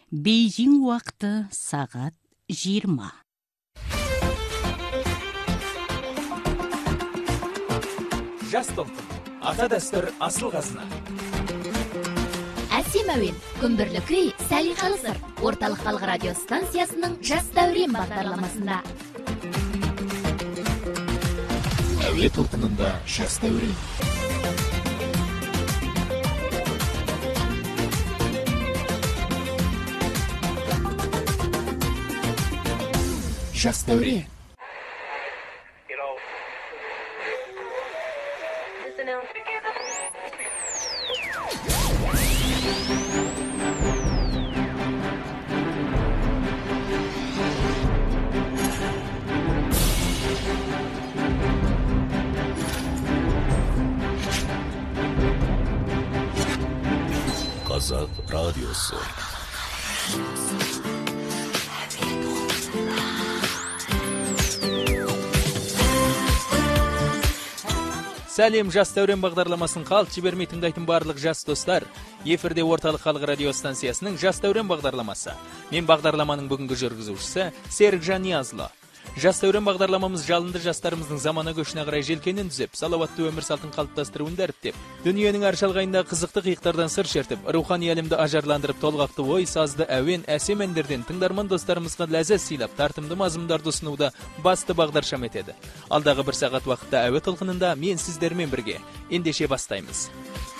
Бейжің уақыты сағат 20. Жас толқын. Ата дәстүр асыл қазына. Әсем әуен, күмбірлі күй, сәлиқалы сыр. Орталық халық радио станциясының жас дәурен бағдарламасында. Әуе толқынында жас дәурен. Жас дәурен. Қазақ радиосы. Сәлем, жас дәурен бағдарламасын қалт жібермей тыңдайтын барлық жас достар. Эфирде орталық халық радио станциясының жас дәурен бағдарламасы. Мен бағдарламаның бүгінгі жүргізушісі Серікжан Ниязлы. Жас дәурен бағдарламамыз жалынды жастарымыздың замана көшіне қарай желкенін түзеп, салауатты өмір салтын қалыптастыруын дәріптеп, дүниенің әр шалғайында қызықты қиықтардан сыр шертіп, рухани әлемді ажарландырып, толғақты ой, сазды әуен, әсем әндерден тыңдарман достарымызға ләззат сыйлап, тартымды мазмұндарды ұсынуды басты бағдаршам етеді. Алдағы 1 сағат уақытта әуе толқынында мен сіздермен бірге. Ендеше бастаймыз.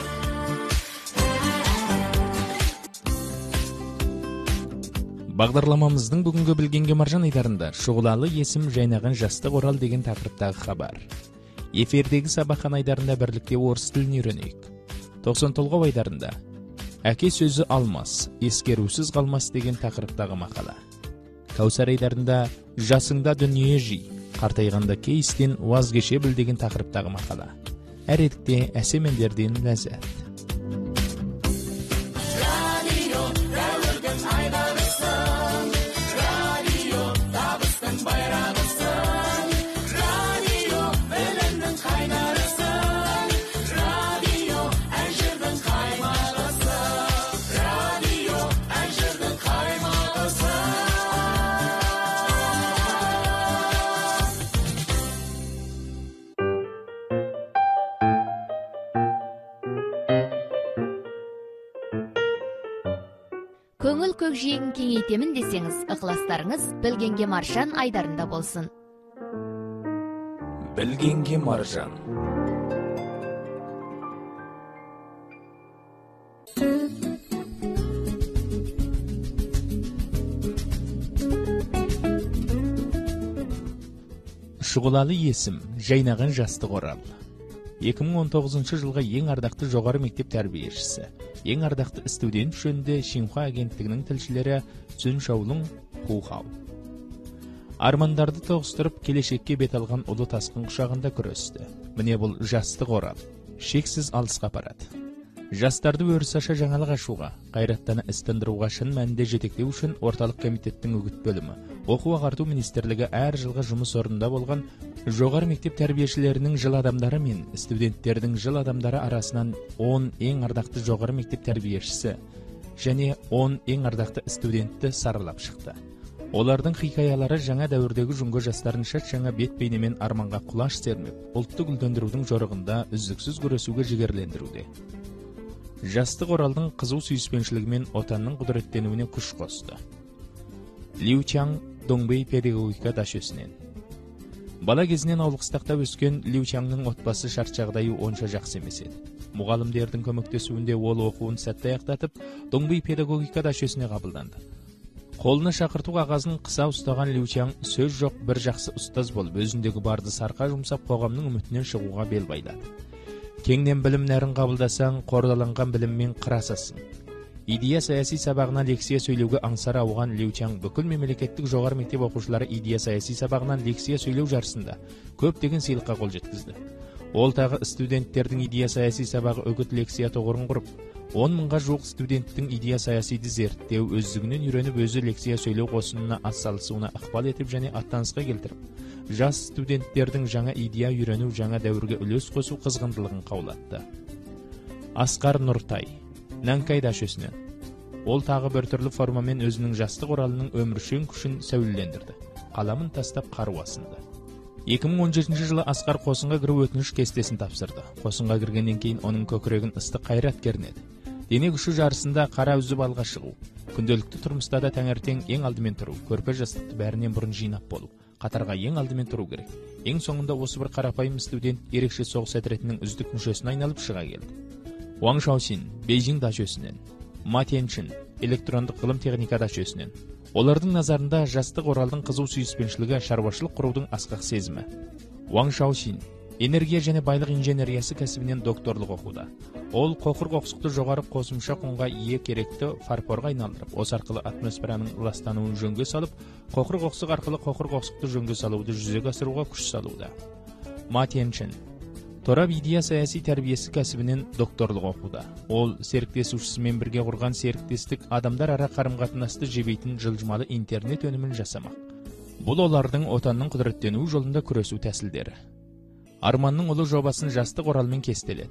Бағдарламамыздың бүгінгі білгенге маржан айдарында шұғылалы есім жайнаған жастық орал деген тақырыптағы хабар. Эфирдегі сабақан айдарында бірлікте орыс тілін үйренейік. 90 толғау айдарында әке сөзі алмас, ескерусіз қалмас деген тақырыптағы мақала. Кәусар айдарында жасыңда дүние жи, қартайғанда кейістен уаз кеше біл деген тақырыптағы мақала. Әредікте әсем әндерден ләззат. Көңіл көкжиегін кеңейтемін десеңіз, ықыластарыңыз білгенге маржан айдарында болсын. Білгенге маржан. Шұғылалы есім, жайнаған жастық орал. 2019 жылға ең ардақты жоғары мектеп тәрбиешісі, ең ардақты студент жөнінде Шинхуа агенттігінің тілшілері Цзун Шаолун Хухау. Армандарды тоғыстырып, келешекке бет алған ұлы тасқын құшағында күресті. Міне бұл жастық орал, шексіз алысқа апарады. Жастарды өріс аша жаңалық ашуға, қайраттаны істендіруға шын мәнінде жетектеу үшін орталық комитеттің үгіт бөлімі, оқу ағарту министрлігі әр жылғы жұмыс орнында болған жоғары мектеп тәрбиешілерінің жыл адамдары мен студенттердің жыл адамдары арасынан 10 ең ардақты жоғары мектеп тәрбиешісі және 10 ең ардақты студентті саралап шықты. Олардың хикаялары жаңа дәуірдегі жүнгі жастарын шат жаңа бет бейнемен арманға құлаш сермеп, ұлтты гүлдендірудің жорығында үздіксіз күресуге жігерленdiруде. Жастық оралдың қызу сүйіспеншілігімен отанның құдыреттенуіне күш қосты. Лю Чан Доңбей педагогика дашөсінен. Бала кезінен ауылқыстақта өскен Лю Чанның отбасы шарт жағдайы онша жақсы емес еді. Мұғалімдердің көмектесуінде ол оқуын сәтті аяқтатып, Доңбей педагогика дашөсіне қабылданды. Қолына шақырту қағазын қыса ұстаған Лю Чан сөз жоқ бір жақсы ұстаз болып, өзіндегі барды сарқа жұмсап қоғамның үмітінен шығуға бел байлады. Кеңнен білім нәрін қабылдасаң, қордаланған біліммен қырасасың. Идея саяси сабағына лекция сөйлеуге аңсары ауған Лю Чан бүкіл мемлекеттік жоғары мектеп оқушылары идея саяси сабағынан лекция сөйлеу жарысында көптеген сыйлыққа қол жеткізді. Ол тағы студенттердің идея саяси сабағы үгіт лекция тоғырын құрып, 10 мыңға жуық студенттің идея саясиді зерттеу, өздігінен үйреніп өзі лекция сөйлеу қосынына атсалысуына ықпал етіп және аттанысқа келтіріп, жас студенттердің жаңа идея үйрену, жаңа дәуірге үлес қосу қызғындылығын қаулатты. Асқар Нұртай, Нанкай дашөсінен. Ол тағы бір түрлі формамен өзінің жастық оралының өміршең күшін сәулелендірді. Қаламын тастап қару асынды. 2017 жылы Асқар қосынға кіру өтініш кестесін тапсырды. Қосынға кіргеннен кейін оның көкірегін ыстық қайрат кернеді. Дене күші жарысында қара үзіп алға шығу, күнделікті тұрмыста да таңертең ең алдымен тұру, көрпе жастықты бәрінен бұрын жинап болу, қатарға ең алдымен тұру керек. Ең соңында осы бір қарапайым студент ерекше соғыс отрядының үздік мүшесіне айналып шыға келді. Уаң Шаосин Бейжің дачөсінен, Ма Тяньчин электрондық ғылым техника дачөсінен. Олардың назарында жастық оралдың қызу сүйіспеншілігі, шаруашылық құрудың асқақ сезімі. Уаң Шаосин энергия және байлық инженериясы кәсібінен докторлық оқуда. Ол қоқыр қоқсықты жоғары қосымша құнға ие керекті фарфорға айналдырып, осы арқылы атмосфераның ластануын жөнге салып, қоқыр қоқсық арқылы қоқыр қоқсықты жөнге салуды жүзеге асыруға күш салуда. Ма Тяньчин торап идея саяси тәрбиесі кәсібінен докторлық оқуда. Ол серіктесушісімен бірге құрған серіктестік адамдар ара қарым-қатынасты жебейтін жылжымалы интернет өнімін жасамақ. Бұл олардың отанның құдіреттенуі жолында күресу тәсілдері. Арманның ұлы жобасын жастық оралмен кестеледі.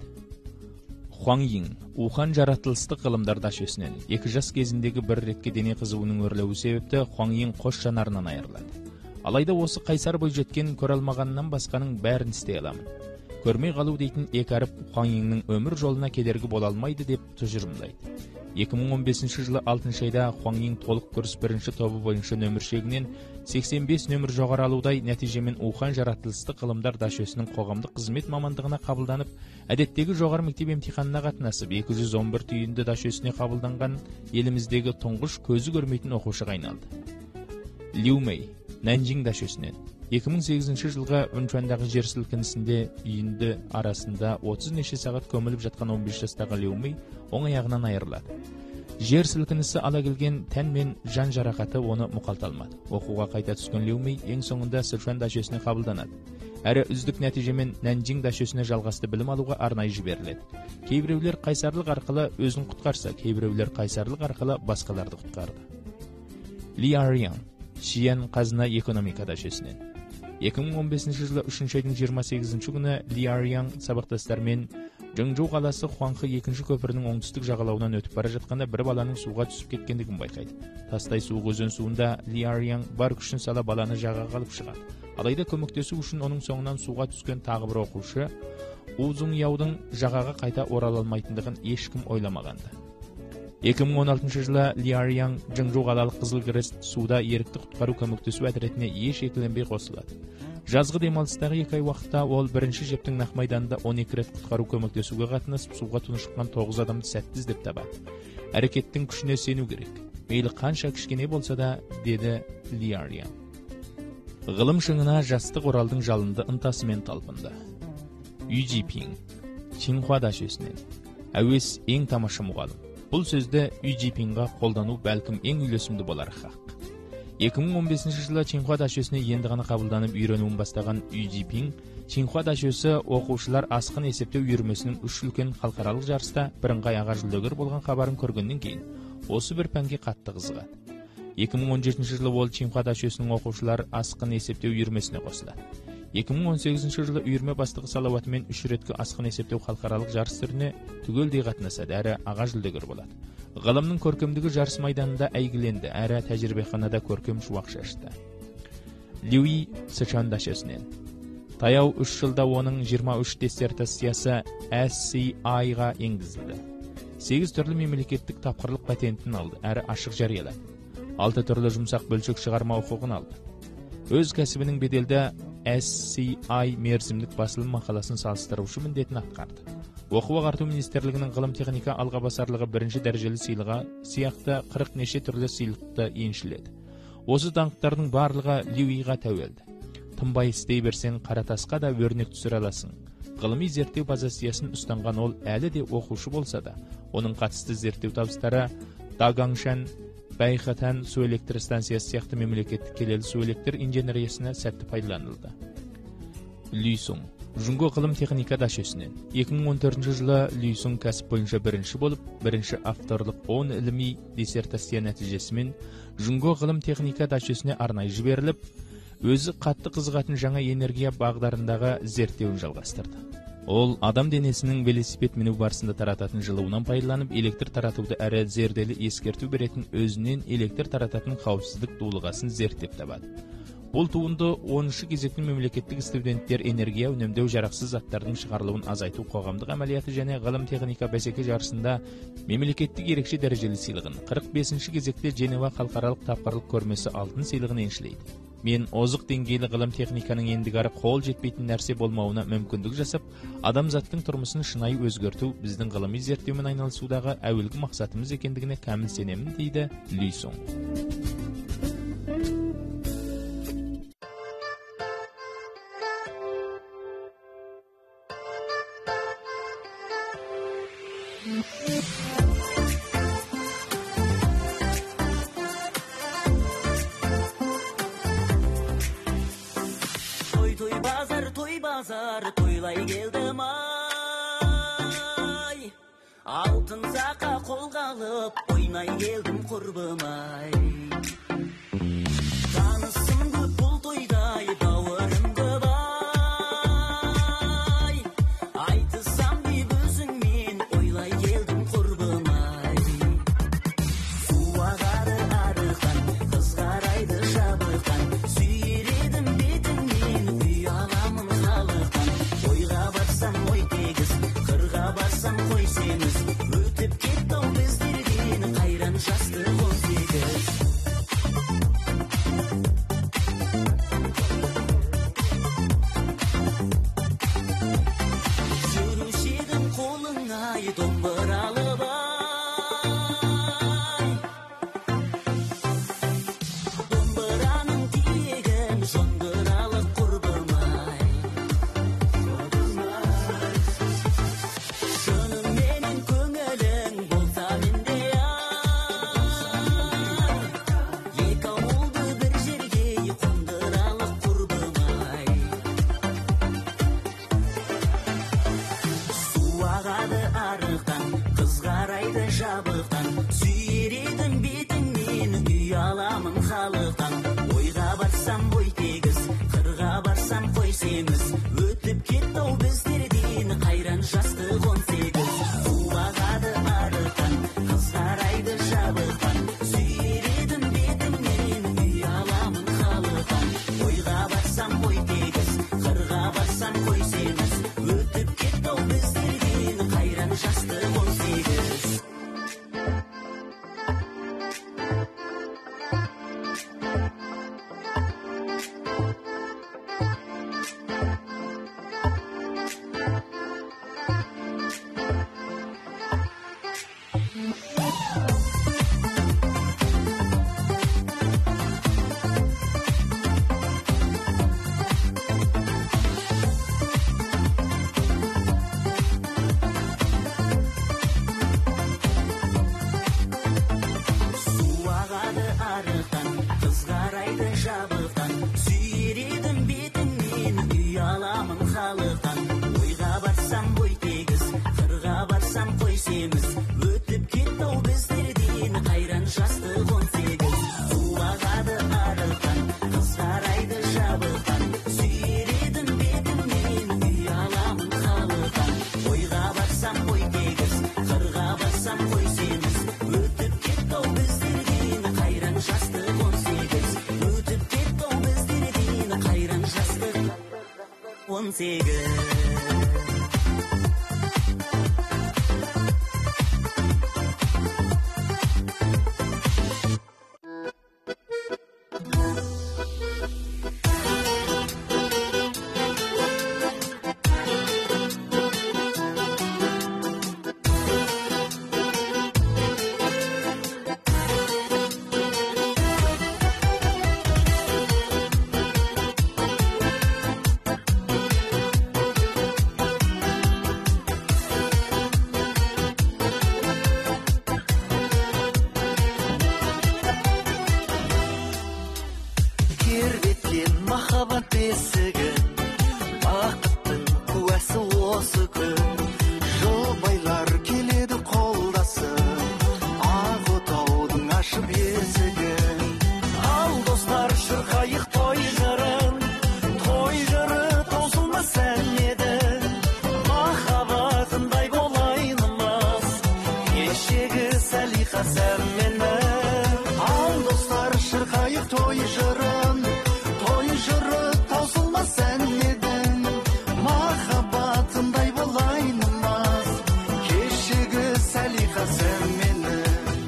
Хуаң Йин Ухан жаратылыстық ғылымдар дачөсінен 2 жас кезіндегі бір ретке дене қызуының өрлеуі себепті Хуаң Йин қос жанарынан айырылады. Алайда осы қайсар бойжеткен көре алмағаннан басқаның бәрін істей аламын. Көрмей қалу дейтін екі әріп Хуаң Йиннің өмір жолына кедергі бола алмайды деп тұжырымдайды. 2015 жылы 6 айда Хуаң Йин толық курс бірінші тобы бойынша нөмір шегінен 85 нөмір жоғары алудай нәтижемен Ухан жаратылыстық ғылымдар дачөсінің қоғамдық қызмет мамандығына қабылданып, әдеттегі жоғары мектеп емтиханына қатынасып, 211 түйінді дачөсіне қабылданған еліміздегі тұңғыш көзі көрмейтін оқушыға айналды. Лю Мэй Нанжин дачөсінен 2008 жылға Үнчуандағы жер сілкінісінде үйінді арасында 30 неше сағат көміліп жатқан 15 жастағы Лю Мэй оң аяғынан айырылады. Жер сілкінісі ала келген тән мен жан жарақаты оны мұқалталмады. Оқуға қайта түскен Лю Мэй ең соңында Сычуан дачөсіне қабылданады. Әрі үздік нәтижемен Нанжин дачөсіне жалғасты білім алуға арнайы жіберіледі. Кейбіреулер қайсарлық арқылы өзін құтқарса, кейбіреулер қайсарлық арқылы басқаларды құтқарды. Ли Ариян Шиян қазына экономика дачөсінен 2015 жылы 3 айдың 28 күні Ли Ариян сабақтастармен Жыңжу қаласы Хуанхы 2 көпірінің оңтүстік жағалауынан өтіп бара жатқанда бір баланың суға түсіп кеткендігін байқайды. Тастай суық өзен суында Ли Ариян бар күшін сала баланы жағаға алып шығады. Алайда көмектесу үшін оның соңынан суға түскен тағы бір оқушы У Зун Яудың жағаға қайта орала алмайтындығын ешкім ойламағанды. 2016 жылы Ли Ариян Жыңжу қалалық Қызыл Крест суда ерікті құтқару көмектесу отрядіне еш екіленбей қосылады. Жазғы демалыстағы 2 ай уақытта ол бірінші жептің нақ майданында 12 рет құтқару көмектесуге қатынасып, суға тұншыққан 9 адамды сәтті іздеп табады. Әрекеттің күшіне сену керек. Мейлі қанша кішкене болса да, деді Ли Ариян. Ғылым шыңына жастық оралдың жалынды ынтасымен талпынды. Ю Джипин Чинхуа дачөсінен әуес ең тамаша мұғалім. Бұл сөзді Ю Джипинға қолдану бәлкім ең үйлесімді болар хақ. 2015 жылы Чинхуа дачөсіне енді ғана қабылданып үйренуін бастаған Ю Джипин, Чинхуа дачөсі оқушылар асқын есептеу үйірмесінің 3 үлкен халықаралық жарыста бірыңғай аға жүлдегер болған хабарын көргеннен кейін осы бір пәнге қатты қызығады. 2017 жылы ол Чинхуа дачөсінің оқушылар асқын есептеу үйірмесіне қосылады. 2018 жылы үйірме бастығы салауатымен 3 реткі асқын есептеу халықаралық жарыс түріне түгелдей қатынасады, әрі аға жүлдегер болады. Ғылымның көркемдігі жарыс майданында әйгіленді, әрі тәжірибеханада көркем шуақ шашты. Люи Сычуан дачөсінен таяу 3 жылда оның 23 диссертациясы SCI-ға енгізілді. 8 түрлі мемлекеттік тапқырлық патентін алды, әрі ашық жариялады. 6 түрлі жұмсақ бөлшек шығарма құқығын алды. Өз кәсібінің беделді SCI мерзімдік басылым мақаласын салыстырушы міндетін атқарды. Оқу ағарту министрлігінің ғылым техника алға басарлығы 1-ші дәрежелі сыйлығы сияқты 40 неше түрлі сыйлықты еншіледі. Осы даңқтардың барлығы Люиға тәуелді. Тынбай істей берсең, қара тасқа да өрнек түсіре аласың. Ғылыми зерттеу позициясын ұстанған ол әлі де оқушы болса да, оның қатысты зерттеу табыстары Дагангшан Бәйхатан су электр станциясы сияқты мемлекеттік келелі су электр инженериясына сәтті пайдаланылды. Лүйсун Жүнго ғылым техника дачөсінен 2014 жылы Лүйсун кәсіп бойынша бірінші болып, бірінші авторлық 10 ілімі диссертация нәтижесімен Жүнго ғылым техника дачөсіне арнайы жіберіліп, өзі қатты қызығатын жаңа энергия бағдарындағы зерттеуін жалғастырды. Ол адам денесінің велосипед міну барысында тарататын жылуынан пайдаланып, электр таратуды әрі зерделі ескерту беретін өзінен электр тарататын қауіпсіздік дулығасын зерттеп табады. Бұл туынды 10-шы кезекте мемлекеттік студенттер энергия үнемдеу жарақсыз заттардың шығарылуын азайту қоғамдық әмәлияты және ғылым техника бәсеке жарысында мемлекеттік ерекше дәрежелі сыйлығын, 45-ші кезекте Женева халықаралық тапқырлық көрмесі алтын сыйлығын еншілейді. Мен озық деңгейлі ғылым техниканың ендігәрі қол жетпейтін нәрсе болмауына мүмкіндік жасап, адамзаттың тұрмысын шынайы өзгерту біздің ғылыми зерттеумен айналысудағы әуелгі мақсатымыз екендігіне кәміл сенемін, дейді Люйсон. Тойлай келдім ай, алтын сақа қолға алып, ойнай келдім құрбым-ай. Танысым көп бұл тойдай, бауырым көп ай, айтысам деп өзіңмен, ойлай келдім құрбым-ай. Су ағады арықтан, қыз қарайды жабықтан, сүйер едім бетіңнен, үй аламын халықтан. Ойға барсам ой тегіз, қырға барсам қой семіз, өтіп кетті-ау біздерден қайран жасты 18. Жүруші едім қолыңай домбыралып ай, домбыраның тиегін жондыралық құрбым-ай. Шынымен көңілің болса менде ай, екі ауылды бір жерге қондыралық құрбым-ай. Су ағады арықтан, қыз қарайды жабықтан, сүйер едім бетіңнен, үй аламын халықтан. Ойға барсам бой тегіз, қырға барсам қой семіз, өтіп кетті-ау біздерден қайран жасты 18. Су ағады арықтан, қыз қарайды жабықтан, сүйер едім бетіңнен, үй аламын халықтан. Ойға барсам бой тегіз, қырға барсам қой семіз, өтіп кетті-ау біздерден қайран жасты 18. Су ағады арықтан, қыз қарайды жабықтан, сүйер едім бетіңнен, үй аламын халықтан. Ойға барсам бой тегіз, қырға барсам қой семіз, өтіп кетті-ау біздерден қайран жасты 18. Су ағады арықтан, қыз қарайды жабықтан, сүйер едім бетіңнен, үй аламын халықтан. Ойға барсам бой тегіз, қырға барсам қой семіз, өтіп кетті-ау біздерден қайран жасты 18. Өтіп кетті-ау біздерден қайран жасты 18. салиха сән менен. Ал достар шырқайық той жырын, той жыры таусылмас сән едің. Махаббатындай болайынмас, кешегі салиха сән менен.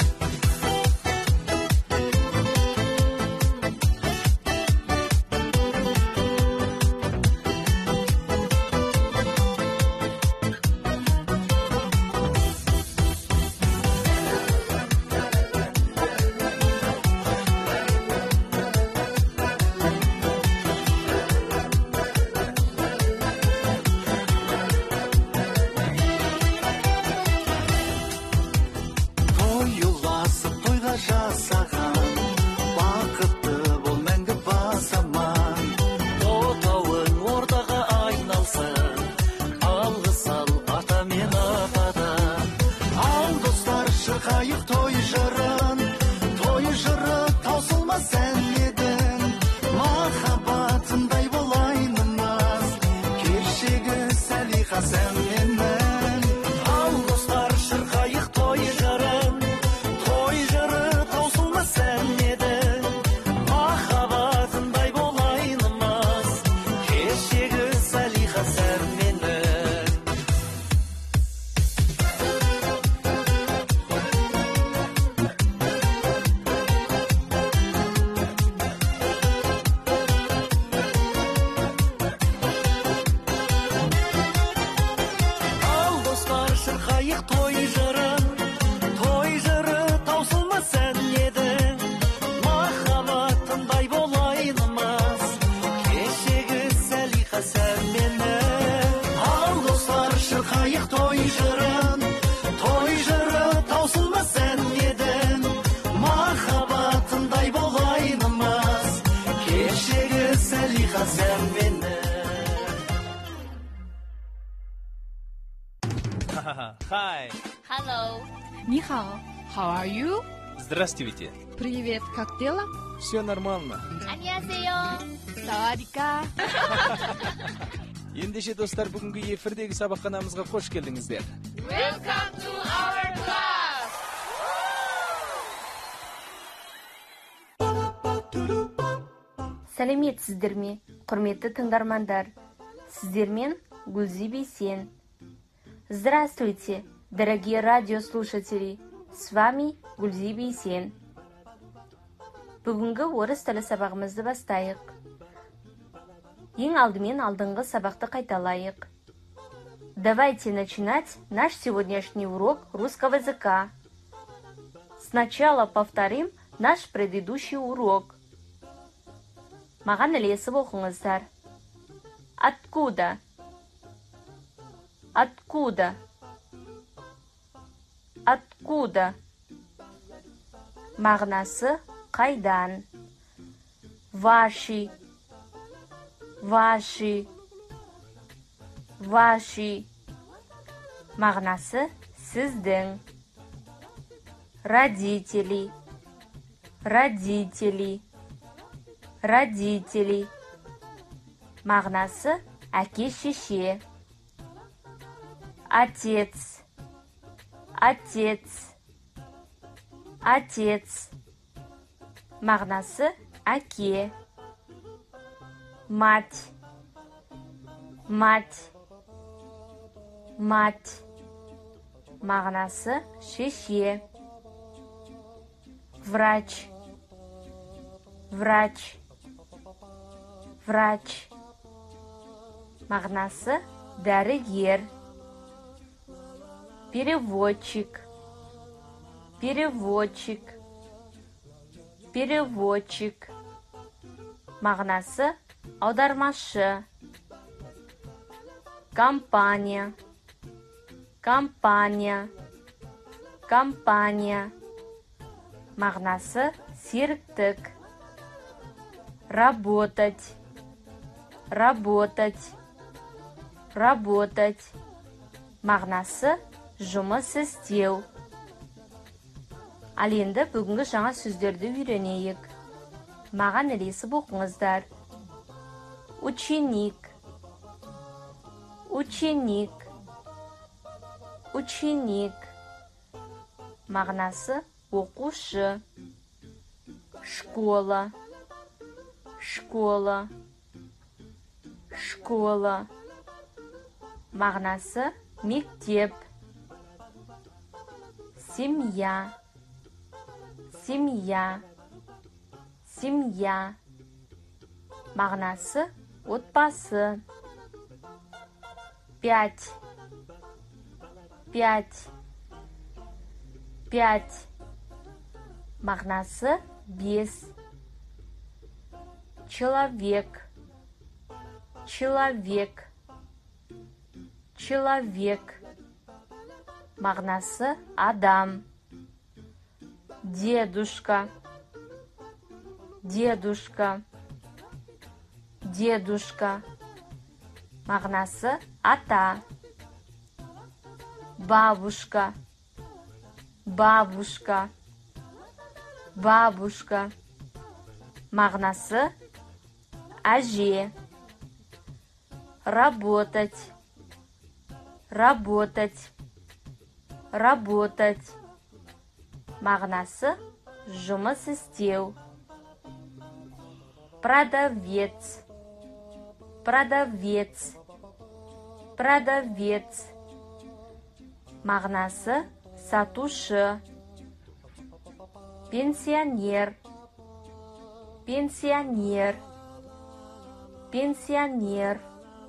Hi. Hello. Ни хао. How are you? Здравствуйте. Привет, как дела? Все нормально. 안녕하세요. Савадика. Ендеше достар, бүгінгі эфирдегі сабақханамызға қош келдіңіздер. Welcome to our class. Сәлеметсіздер ме, құрметті тыңдармандар? Сіздермен Гүлзи Бейсен. Здравствуйте, дорогие радиослушатели. С вами Гүлзи Бейсен. Бүгінгі орыс тілі сабағымызды бастайық. Ең алдымен алдыңғы сабақты қайталайық. Давайте начинать наш сегодняшний урок русского языка. Сначала повторим наш предыдущий урок. Маған ілесіп оқыңыздар. Откуда? Откуда? Откуда? Мағынасы қайдан? Ваши. Ваши. Ваши. Мағынасы сіздің. Родители. Родители. Родители. Мағынасы әке-шеше. Отец. Отец. Отец. Мағынасы әке. Мать. Мать. Мать. Мағынасы шеше. Врач. Врач. Врач. Мағынасы дәрігер. Переводчик. Переводчик. Переводчик. Мағынасы аудармашы. Компания. Компания. Компания. Мағынасы серіктік. Работать. Работать. Работать. Мағынасы жұмыс істеу. Ал енді бүгінгі жаңа сөздерді үйренейік. Маған ілесіп оқыңыздар. Ученик. Ученик. Ученик. Мағынасы оқушы. Школа. Школа. Школа. Мағынасы мектеп. Семья. Семья. Семья. Мағынасы отбасы. Пять. Пять. Пять. Мағынасы бес. Человек. Человек. Человек. Мағынасы адам. Дедушка. Дедушка. Дедушка. Мағынасы ата. Бабушка. Бабушка. Бабушка. Мағынасы әже. Работать. Работать. Работать. Мағынасы жұмыс істеу. Продавец. Продавец. Продавец. Мағынасы сатушы. Пенсионер. Пенсионер. Пенсионер.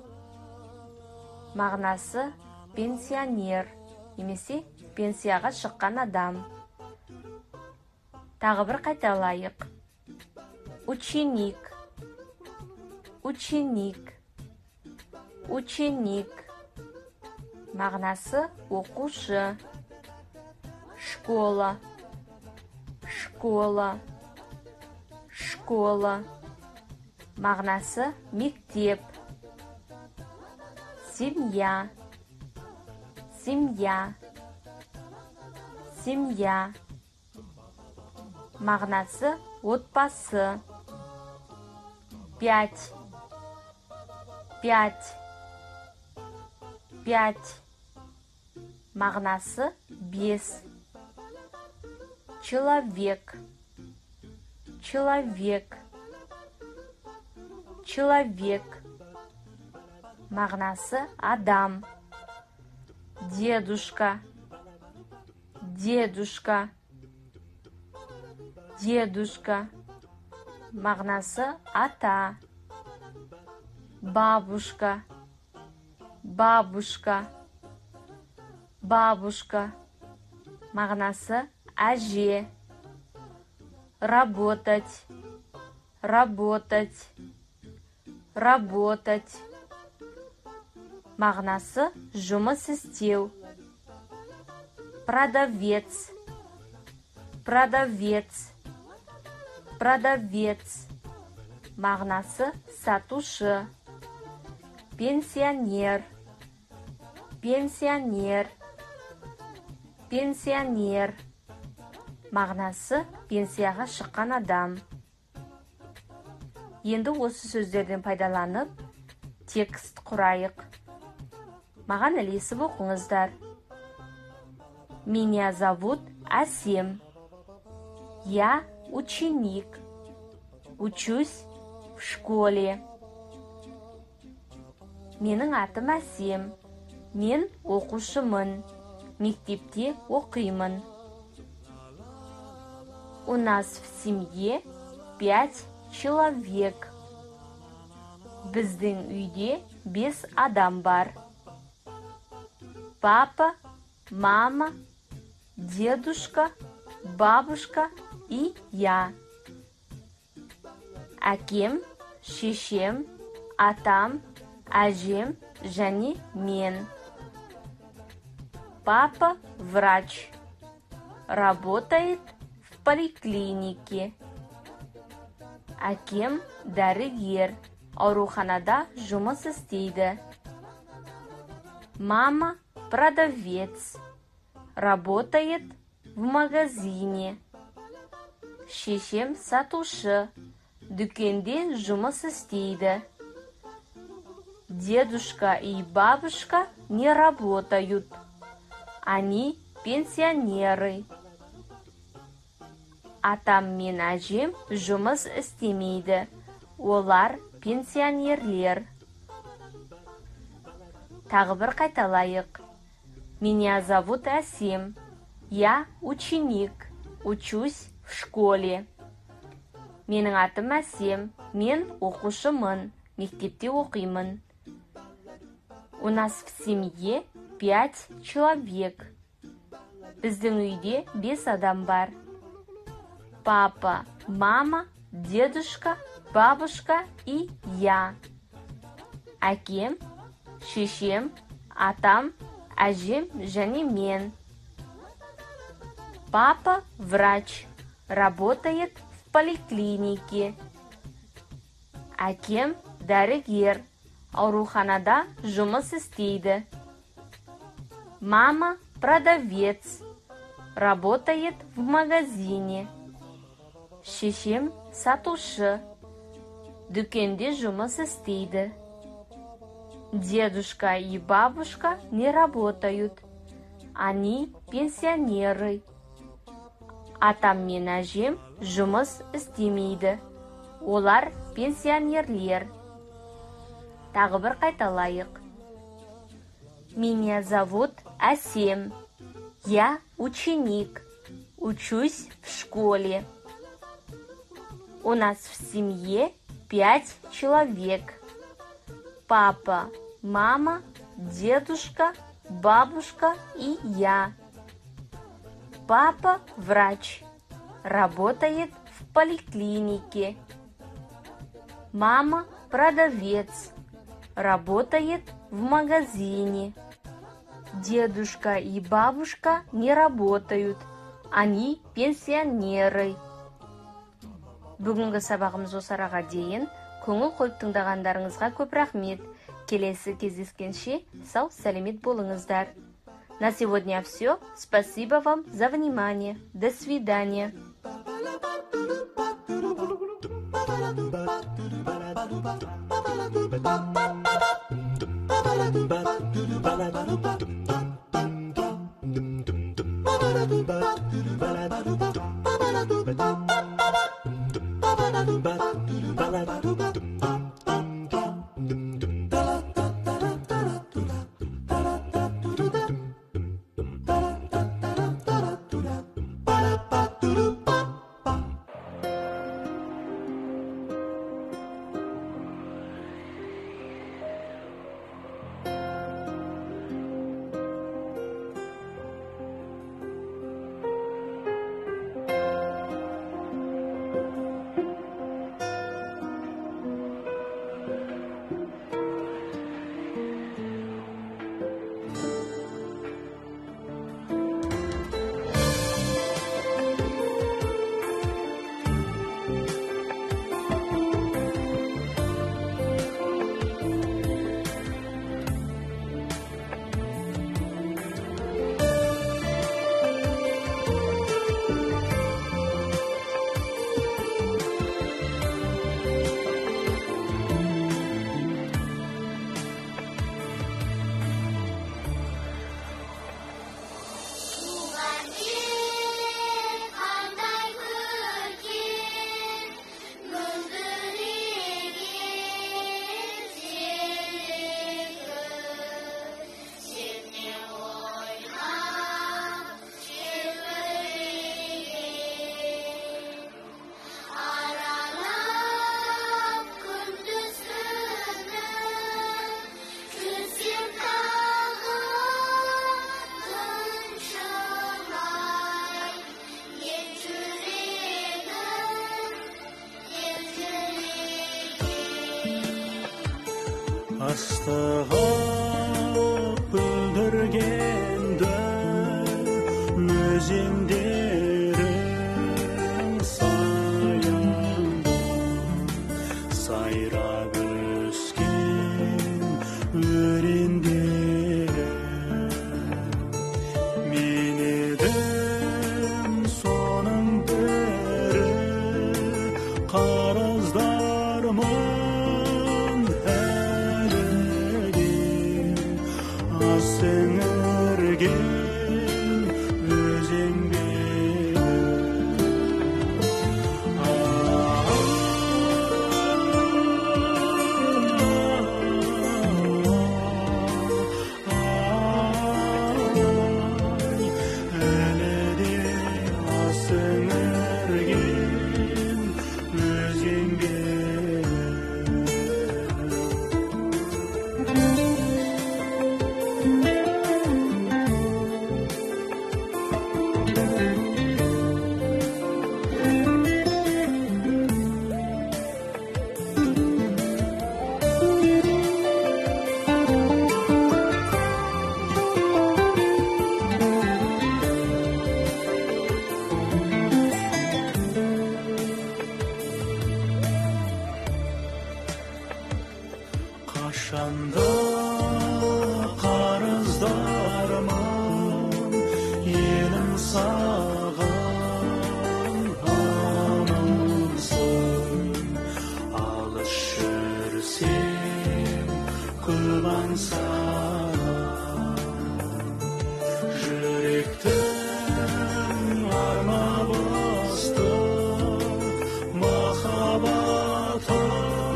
Мағынасы пенсионер. Немесе пенсияға шыққан адам. Тағы бір қайталайық. Ученик. Ученик. Ученик. Мағынасы оқушы. Школа. Школа. Школа. Мағынасы мектеп. Семья. Семья. Семья. Мағынасы отбасы. Пять. Пять. Пять. Мағынасы бес. Человек. Человек. Человек. Мағынасы адам. Дедушка. Дедушка. Дедушка. Мағынасы ата. Бабушка. Бабушка. Бабушка. Мағынасы әже. Работать. Работать. Работать. Мағынасы жұмыс істеу. Продавец. Продавец. Продавец. Мағынасы сатушы. Пенсионер. Пенсионер. Пенсионер. Мағынасы пенсияға шыққан адам. Енді осы сөздерден пайдаланып, текст құрайық. Маған ілесіп оқыңыздар. Меня зовут Асем. Я ученик. Учусь в школе. Менің атым Асем. Мен оқушымын. Мектепте оқимын. У нас в семье 5 человек. Біздің үйде 5 адам бар. Папа, мама, дедушка, бабушка и я. Әкем, шешем, атам, әжем және мен. Папа врач. Работает в поликлинике. Әкем дәрігер. Ауруханада жұмыс істейді. Мама продавец. Работает в магазине. Шешем сатушы. Дүкенде жұмыс істейді. Дедушка и бабушка не работают. Они пенсионеры. Атам мен әжем жұмыс істемейді. Олар пенсионерлер. Тағы бір қайталайық. Меня зовут Асим. Я ученик. Учусь в школе. Менің атым Асим. Мен оқушымын. Мектепте оқимын. У нас в семье 5 человек. Біздің үйде 5 адам бар. Папа, мама, дедушка, бабушка и я. Әкем, шешем, атам, әжем және мен. Папа врач, работает в поликлинике. Әкем дәрігер, ауруханада жұмыс істейді. Мама продавец, работает в магазине. Шешем сатушы, дүкенде жұмыс істейді. Дедушка и бабушка не работают. Они пенсионеры. Атам мен әжем жұмыс істемейді. Олар пенсионерлер. Тағы бір қайталайық. Меня зовут Асим. Я ученик. Учусь в школе. У нас в семье 5 человек. Папа, мама, дедушка, бабушка и я. Папа врач. Работает в поликлинике. Мама продавец. Работает в магазине. Дедушка и бабушка не работают. Они пенсионеры. Бүгінгі сабағымыз осы араға дейін. Көңіл қойып тыңдағандарыңызға көп рахмет. Келесі кездескенше сау сәлемет болыңыздар. На сегодня все. Спасибо вам за внимание. До свидания. Астыға бүлдіргенді өзендерің саянды сайрап өскен өрендері мен едім соның бірі қарыздармын сіңірген өзен бері аңсаған анамсың, алыс жүрсем көп аңсаған, жүректің армабасты махаббатым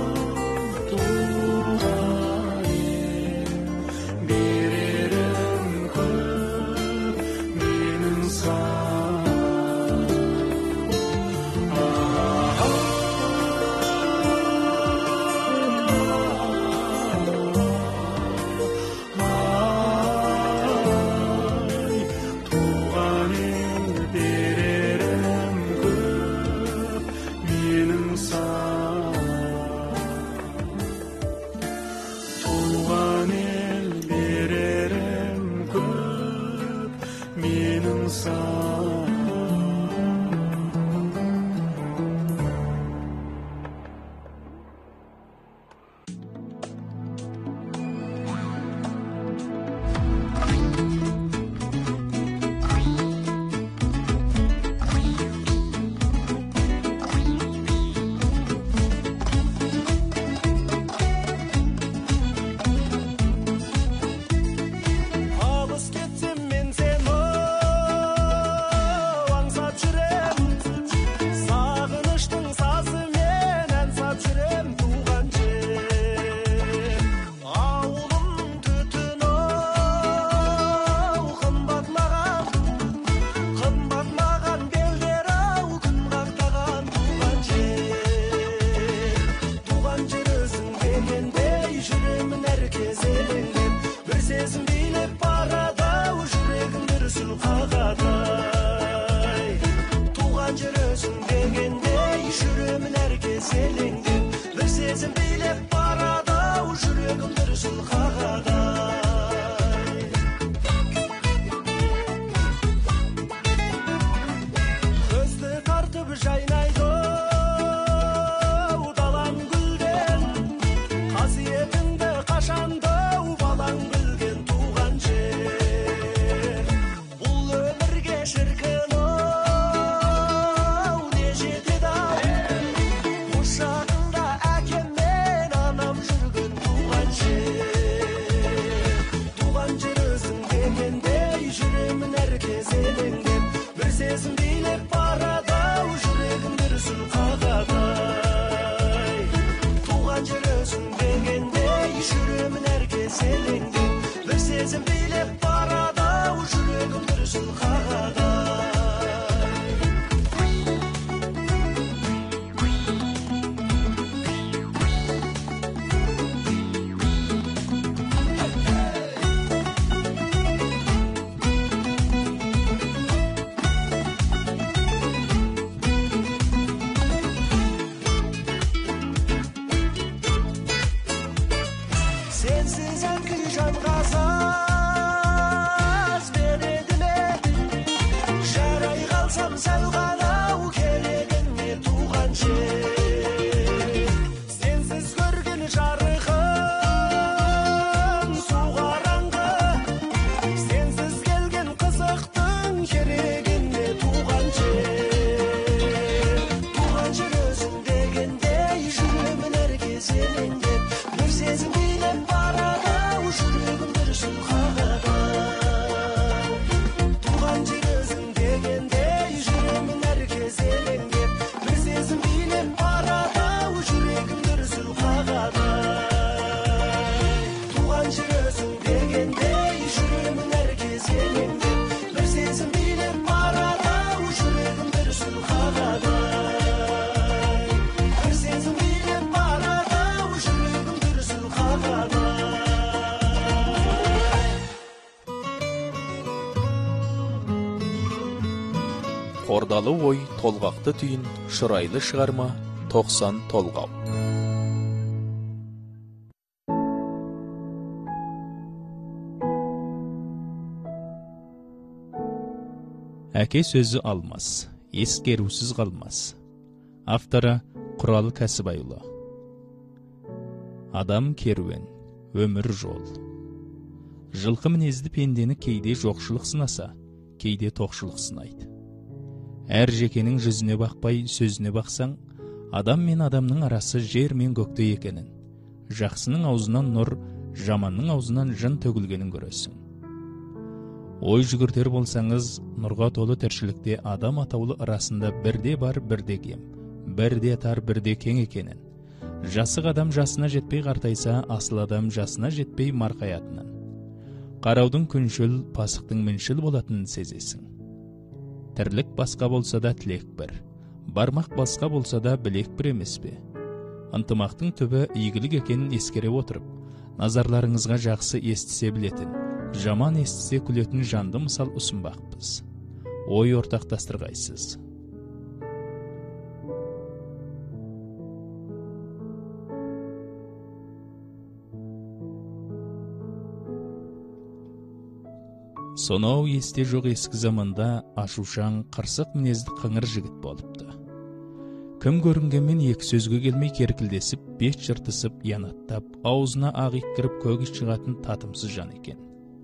туған ел, берерім көп менің саған. Туған ел, берерім көп менің саған. Туған ел, берерім көп менің саған. Алыс кетсем мен сені аңсап жүрем, сағыныштың сазымен ән сап жүрем, туған жер. Ауылым түтін-ау, қымбат маған белдер-ау, күн қақтаған туған жер. Туған жер өзің дегендей, жүремін әр кез елеңдеп, бір сезім билеп барады-ау, жүрегім дүрсіл қағады-ай. Туған жер өзің дегендей, жүремін әр кез елеңдеп, бір сезім билеп барады-ау, жүрегім дүрсіл қағады-ай. Көзді тартып жайнайды далам гүлден, қасиетіңді қашанда балаң білген туған жер. Бұл өмірге шіркін-ау, не жетеді-ау, құшағында әкем мен анам жүрген туған жер. Туған жер өзің дегендей, жүремін әр кез елеңдеп, бір сезім билеп барады-ау, жүрегім дүрсіл қағады-ай. Туған жер өзің дегендей, жүремін әр кез елеңдеп, бір сезім билеп барады-ау, жүрегім дүрсіл қағады-ай. Sensiz ән күй жанға саз береді ме? Жарай қалсам сәл ғана-ау, керегіңе туған жер. Сенсіз көрген жарығым су қараңғы, сенсіз келген қызықтың керегіңе туған жер. Туған жер өзің дегендей, жүремін әр кез елеңдеп, бір сезім билеп барады-ау, жүрегім дүрсіл қағады-ай. Туған жер өзің дегендей, жүремін әр кез елеңдеп, бір сезім билеп барады-ау, жүрегім дүрсіл қағады-ай. Туған жер өзің дегендей, жүремін әр кез елеңдеп, бір сезім билеп барады-ау, жүрегім дүрсіл қағады-ай. Бір сезім билеп барады-ау, жүрегім дүрсіл қағады-ай. Қордалы ой, толғақты түйін, шырайлы шығарма, 90 толғау. Әке сөзі алмас, ескерусіз қалмас. Авторы Құрал Кәсібайұлы. Адам керуен, өмір жол. Жылқы мінезді пендені кейде жоқшылық сынаса, кейде тоқшылық сынайды. Әр жекенің жүзіне бақпай сөзіне бақсаң, адам мен адамның арасы жер мен көкте екенін, жақсының аузынан нұр, жаманның аузынан жын төгілгенін көресің. Ой жүгіртер болсаңыз, нұрға толы тіршілікте адам атаулы арасында бірде бар, бірде кем, бірде тар, бірде кең екенін, жасық адам жасына жетпей қартайса, асыл адам жасына жетпей марқаятынын, қараудың күншіл, пасықтың міншіл болатынын сезесің. Тірлік басқа болса да тілек бір, бармақ басқа болса да білек бір емес пе? Ынтымақтың түбі игілік екенін ескере отырып, назарларыңызға жақсы естісе білетін, жаман естісе күлетін жанды мысал ұсынбақпыз. Ой ортақтастырғайсыз. Сонау есте жоқ ескі заманда ашушаң, қырсық мінезді қыңыр жігіт болыпты. Кім көрінгенмен екі сөзге келмей керкілдесіп, бет жыртысып, янаттап, аузына ақ ит кіріп көк ит шығатын татымсыз жан екен.